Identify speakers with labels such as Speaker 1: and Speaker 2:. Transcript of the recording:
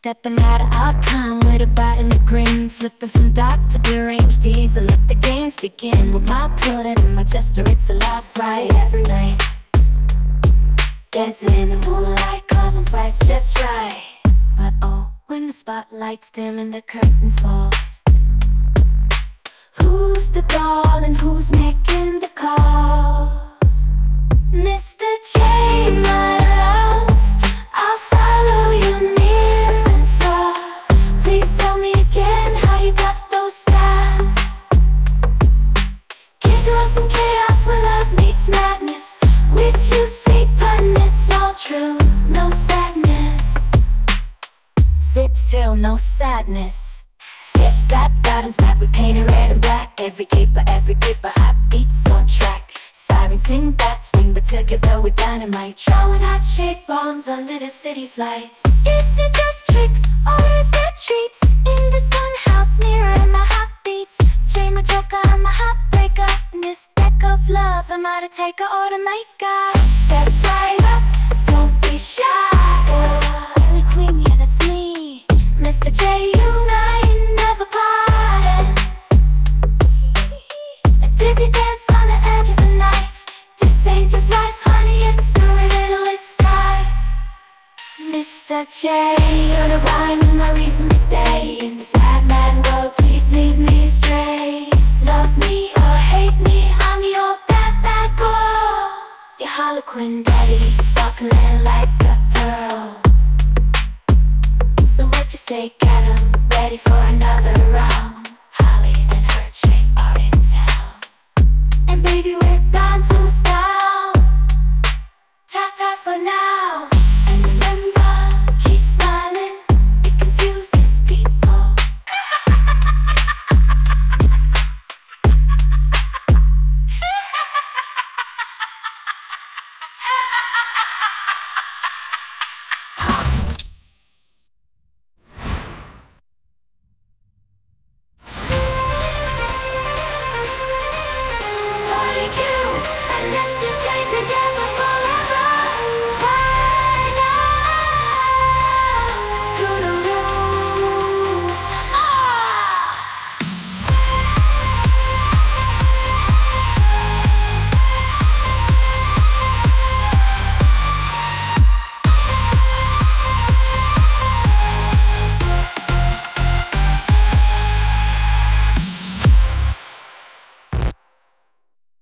Speaker 1: Stepping out of our time with a bite and a grin, flipping from dark to deranged evil. Let the games begin with my pudding and my jester. It's a laugh right every night, dancing in the moonlight, causing fights just right. But oh, when the spotlight's dim and the curtain falls, who's the doll and who's making the calls? Mr. J, my love, I'll follow you near and far. Please tell me again how you got those stars. Giggles and chaos where love meets madness. With you, sweet pun, it's all true, no sadness. Zip thrill, no sadness. Zip zap, gardens map, we painted red and black. Every paper, hot beats on track. Sirens sing, bats swing, but together we're dynamite. Throwing out shade bombs under the city's lights. Is it just tricks, or is there treats? In this fun house, mirror and my heartbeats. Jay, my joker, I'm a heartbreaker. In this deck of love, am I the taker or the maker? Step right up, don't be shy. Really queen, yeah, that's me. Mr. J, unite, never part. A dizzy dance on the edge of a knife. This ain't just life, honey, it's a riddle, it's strife. Mr. J, you're the rhyme and my reason to stay in this mad, mad world. Please lead me astray. Love me or hate me, I'm your bad, bad girl. Your Harlequin daddy, sparkling like a pearl. So what you say, cat, I'm ready for another round.